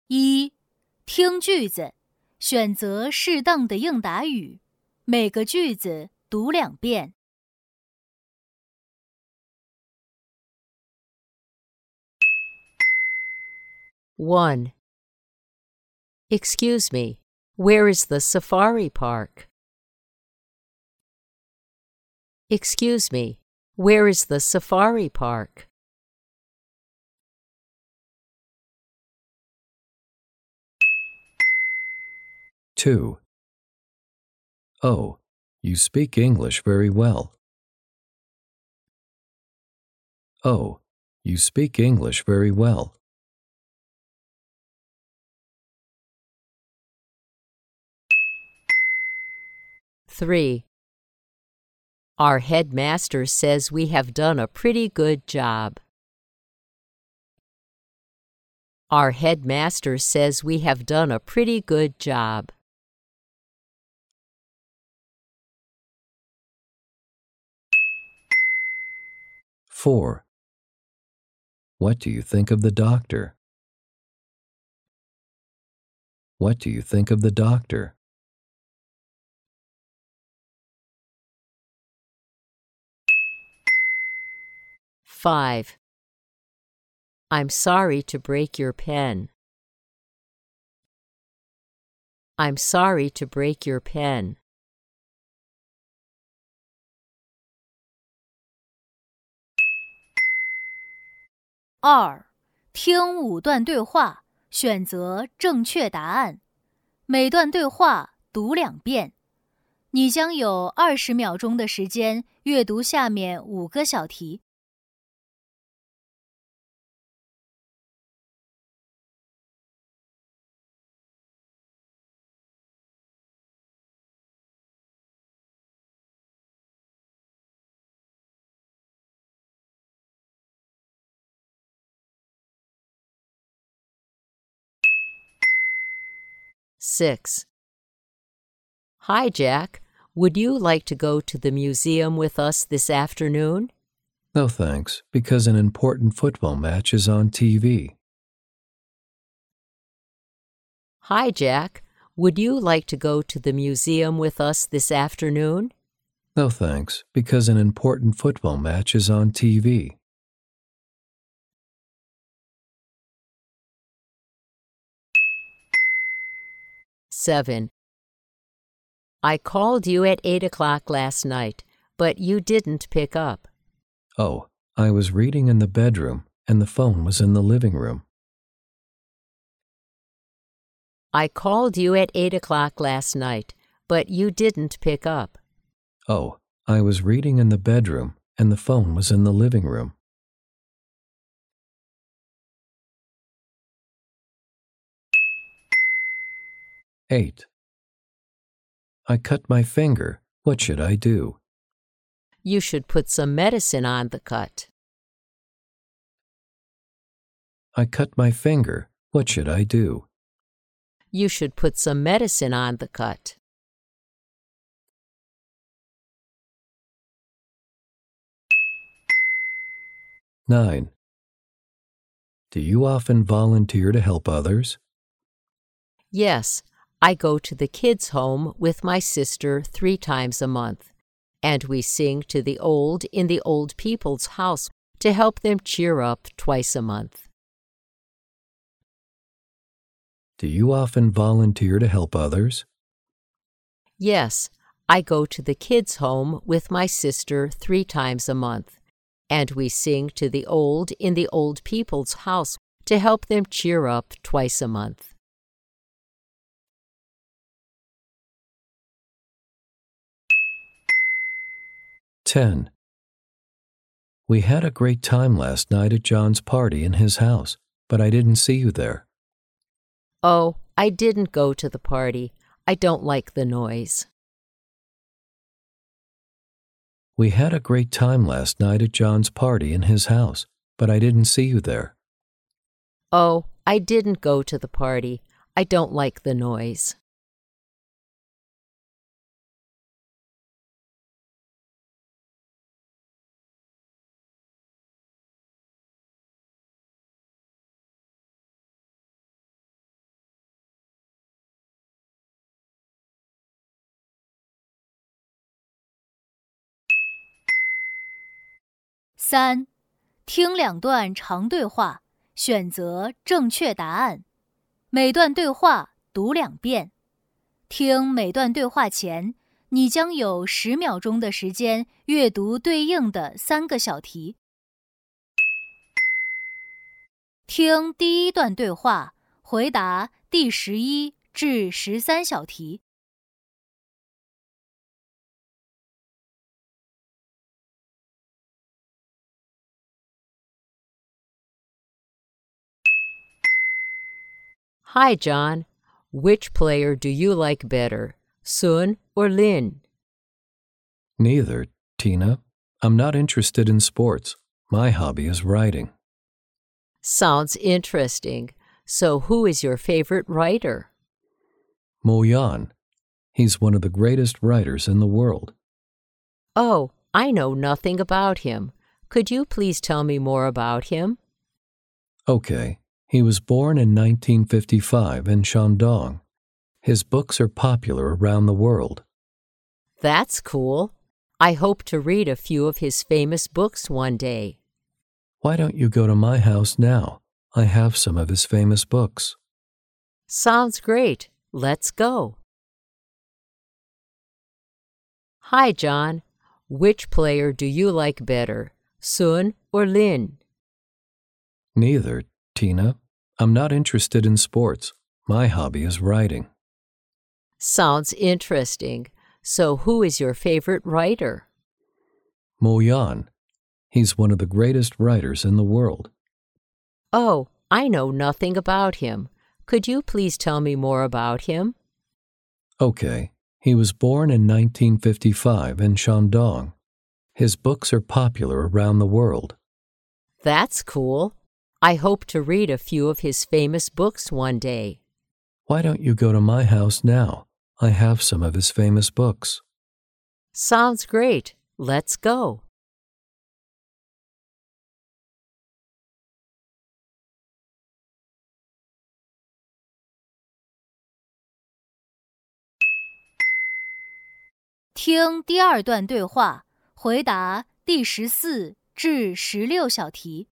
一、听句子，选择适当的应答语，每个句子读2遍。 1. Excuse me, where is the safari park? Excuse me, where is the safari park? 2. Oh, you speak English very well. Oh, you speak English very well. 3. Our headmaster says we have done a pretty good job. Our headmaster says we have done a pretty good job. 4. What do you think of the doctor? What do you think of the doctor? 5. I'm sorry to break your pen. I'm sorry to break your pen. 2、听5段对话，选择正确答案，每段对话读2遍。你将有20秒钟的时间阅读下面5个小题。 6. Hi, Jack. Would you like to go to the museum with us this afternoon? No thanks, because an important football match is on TV. Hi, Jack. Would you like to go to the museum with us this afternoon? No thanks, because an important football match is on TV. 7. I called you at 8 o'clock last night, but you didn't pick up. Oh, I was reading in the bedroom, and the phone was in the living room. I called you at 8 o'clock last night, but you didn't pick up. Oh, I was reading in the bedroom, and the phone was in the living room. 8. I cut my finger. What should I do? You should put some medicine on the cut. I cut my finger. What should I do? You should put some medicine on the cut. 9. Do you often volunteer to help others? Yes, I go to the kids' home with my sister 3 times a month, and we sing to the old in the old people's house to help them cheer up twice a month. Do you often volunteer to help others? Yes, I go to the kids' home with my sister 3 times a month, and we sing to the old in the old people's house to help them cheer up twice a month. 10. We had a great time last night at John's party in his house, but I didn't see you there. Oh, I didn't go to the party. I don't like the noise. We had a great time last night at John's party in his house, but I didn't see you there. Oh, I didn't go to the party. I don't like the noise. 3. 听两段长对话，选择正确答案。每段对话读2遍。听每段对话前，你将有10秒钟的时间阅读对应的3个小题。听第一段对话，回答第11至13小题。 Hi, John. Which player do you like better, Sun or Lin? Neither, Tina. I'm not interested in sports. My hobby is writing. Sounds interesting. So who is your favorite writer? Mo Yan. He's one of the greatest writers in the world. Oh, I know nothing about him. Could you please tell me more about him? Okay. He was born in 1955 in Shandong. His books are popular around the world. That's cool. I hope to read a few of his famous books one day. Why don't you go to my house now? I have some of his famous books. Sounds great. Let's go. Hi, John. Which player do you like better, Sun or Lin? Neither, Tina. I'm not interested in sports. My hobby is writing. Sounds interesting. So who is your favorite writer? Mo Yan. He's one of the greatest writers in the world. Oh, I know nothing about him. Could you please tell me more about him? Okay. He was born in 1955 in Shandong. His books are popular around the world. That's cool. I hope to read a few of his famous books one day. Why don't you go to my house now? I have some of his famous books. Sounds great. Let's go. 听第二段对话，回答第14至16小题。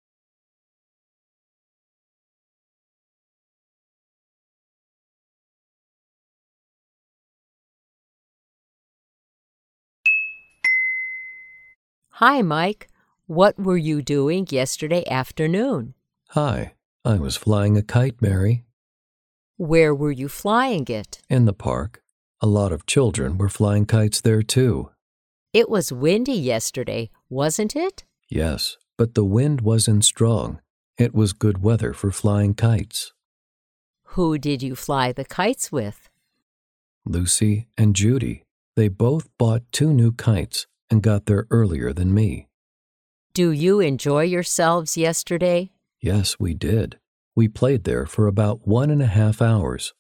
Hi, Mike. What were you doing yesterday afternoon? Hi. I was flying a kite, Mary. Where were you flying it? In the park. A lot of children were flying kites there too. It was windy yesterday, wasn't it? Yes, but the wind wasn't strong. It was good weather for flying kites. Who did you fly the kites with? Lucy and Judy. They both bought 2 new kites and got there earlier than me. Do you enjoy yourselves yesterday? Yes, we did. We played there for about 1.5 hours.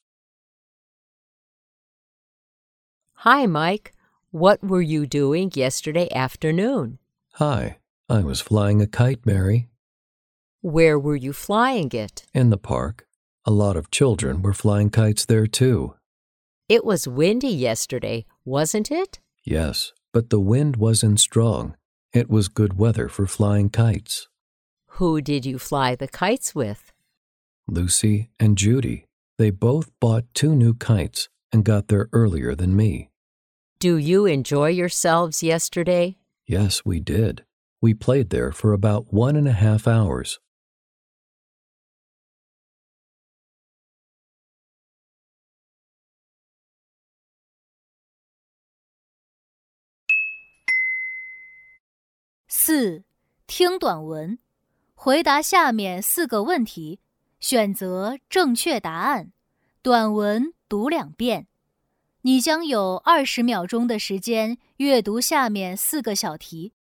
Hi, Mike. What were you doing yesterday afternoon? Hi. I was flying a kite, Mary. Where were you flying it? In the park. A lot of children were flying kites there too. It was windy yesterday, wasn't it? Yes, but the wind wasn't strong. It was good weather for flying kites. Who did you fly the kites with? Lucy and Judy. They both bought 2 new kites and got there earlier than me. Do you enjoy yourselves yesterday? Yes, we did. We played there for about 1.5 hours. 4. 听短文，回答下面4个问题，选择正确答案。短文读2遍。你将有20秒钟的时间阅读下面4个小题。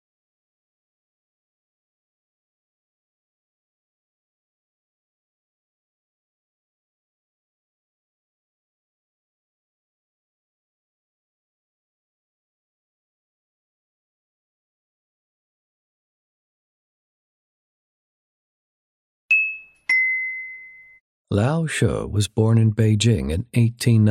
Lao She was born in Beijing in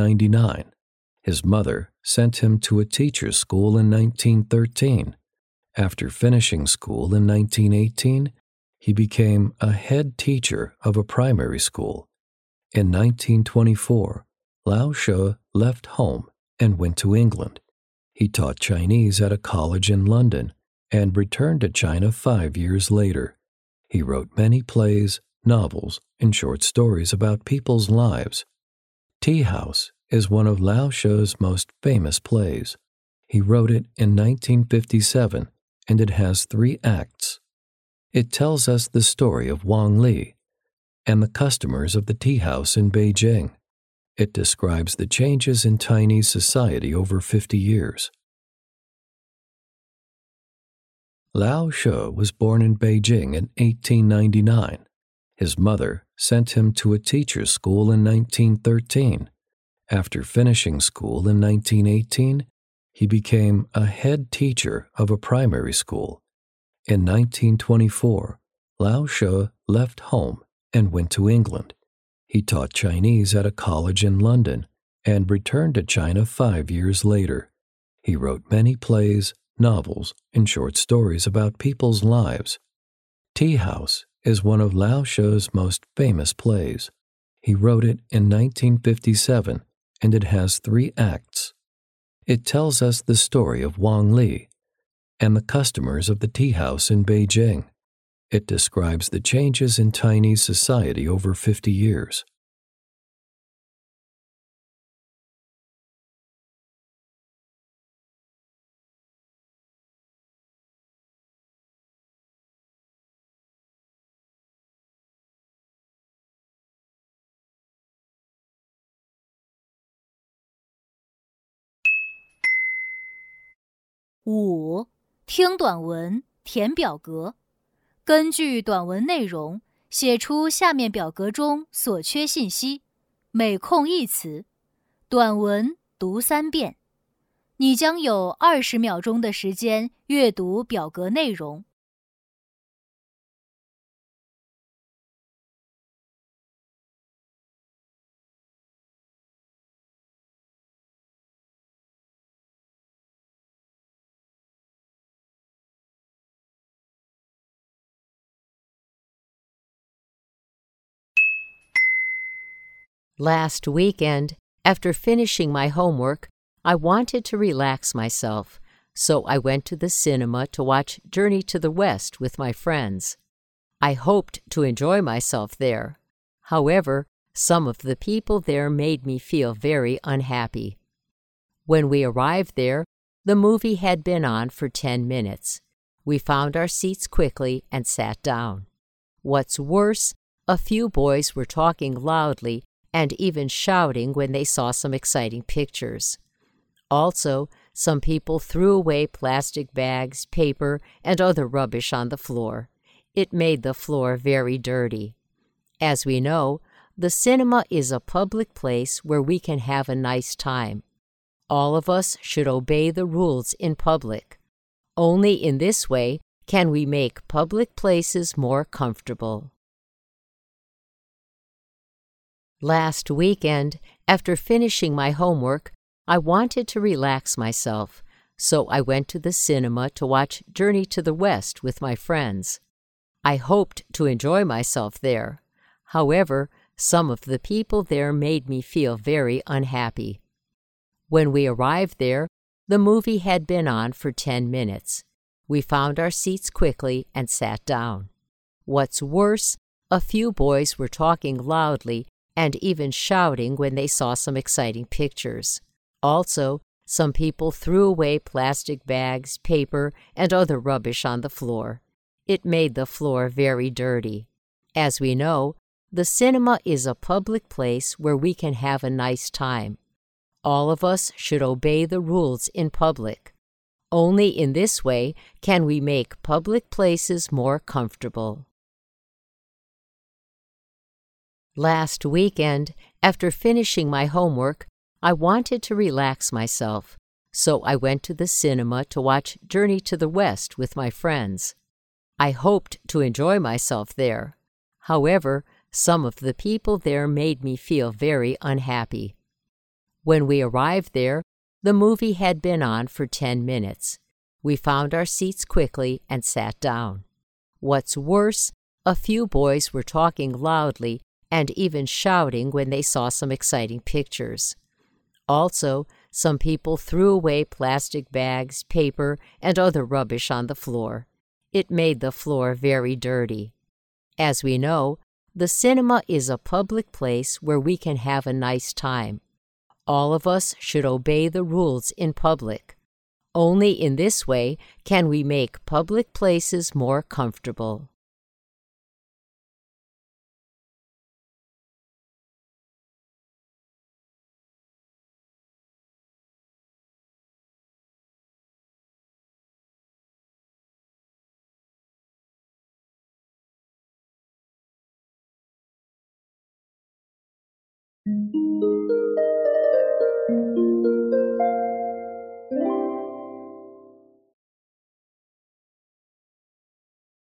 1899. His mother sent him to a teacher's school in 1913. After finishing school in 1918, he became a head teacher of a primary school. In 1924, Lao She left home and went to England. He taught Chinese at a college in London and returned to China 5 years later. He wrote many plays, novels, and short stories about people's lives. Tea House is one of Lao She's most famous plays. He wrote it in 1957, and it has 3 acts. It tells us the story of Wang Li and the customers of the tea house in Beijing. It describes the changes in Chinese society over 50 years. Lao She was born in Beijing in 1899. His mother sent him to a teacher's school in 1913. After finishing school in 1918, he became a head teacher of a primary school. In 1924, Lao She left home and went to England. He taught Chinese at a college in London and returned to China 5 years later. He wrote many plays, novels, and short stories about people's lives. Tea House is one of Lao She's most famous plays. He wrote it in 1957, and it has 3 acts. It tells us the story of Wang Li and the customers of the tea house in Beijing. It describes the changes in Chinese society over 50 years. 5. 听短文，填表格。根据短文内容，写出下面表格中所缺信息，每空一词。短文读3遍。你将有20秒钟的时间阅读表格内容。 Last weekend, after finishing my homework, I wanted to relax myself, so I went to the cinema to watch Journey to the West with my friends. I hoped to enjoy myself there. However, some of the people there made me feel very unhappy. When we arrived there, the movie had been on for 10 minutes. We found our seats quickly and sat down. What's worse, a few boys were talking loudly and even shouting when they saw some exciting pictures. Also, some people threw away plastic bags, paper, and other rubbish on the floor. It made the floor very dirty. As we know, the cinema is a public place where we can have a nice time. All of us should obey the rules in public. Only in this way can we make public places more comfortable. Last weekend, after finishing my homework, I wanted to relax myself, so I went to the cinema to watch Journey to the West with my friends. I hoped to enjoy myself there. However, some of the people there made me feel very unhappy. When we arrived there, the movie had been on for 10 minutes. We found our seats quickly and sat down. What's worse, a few boys were talking loudly and even shouting when they saw some exciting pictures. Also, some people threw away plastic bags, paper, and other rubbish on the floor. It made the floor very dirty. As we know, the cinema is a public place where we can have a nice time. All of us should obey the rules in public. Only in this way can we make public places more comfortable. Last weekend, after finishing my homework, I wanted to relax myself, so I went to the cinema to watch Journey to the West with my friends. I hoped to enjoy myself there. However, some of the people there made me feel very unhappy. When we arrived there, the movie had been on for 10 minutes. We found our seats quickly and sat down. What's worse, a few boys were talking loudly and even shouting when they saw some exciting pictures. Also, some people threw away plastic bags, paper, and other rubbish on the floor. It made the floor very dirty. As we know, the cinema is a public place where we can have a nice time. All of us should obey the rules in public. Only in this way can we make public places more comfortable.